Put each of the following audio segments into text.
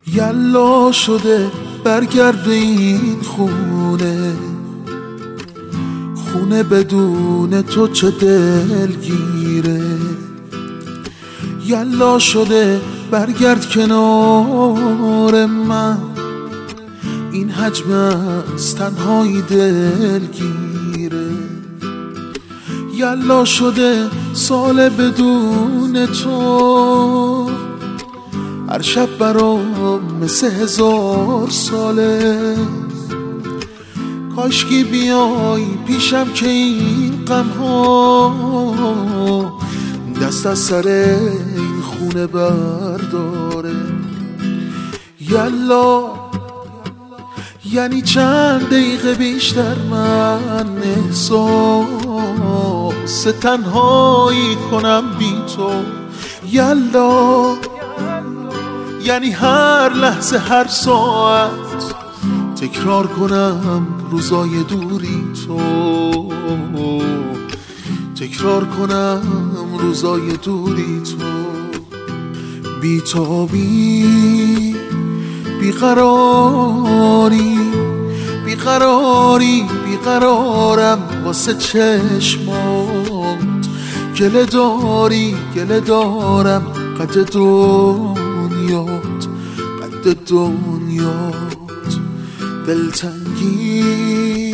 یلا شده برگرد به این خونه، خونه بدون تو چه دلگیره. یلا شده برگرد کنار من، این حجم از تنهایی دلگیره. یلا شده سال بدون تو، هر شب برام مثل 1000 ساله. کاشکی بیای پیشم که این غم‌ها دست از سر این خونه برداره. یلا یعنی چند دقیقه بیشتر من احساس تنهایی کنم بی تو. یلا یعنی هر لحظه هر ساعت تکرار کنم روزای دوری تو، تکرار کنم روزای دوری تو. بی‌تابی بیقراری بیقراری بیقرارم واسه چشمات. گله داری گله دارم قد دنیات، قد دنیات. دلتنگی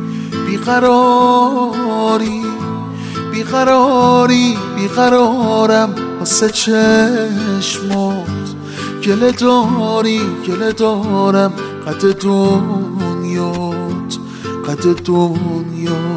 بیقراری بیقراری بیقرارم واسه چشمات. گله داری گله دارم قد دنیات، قد دنیات.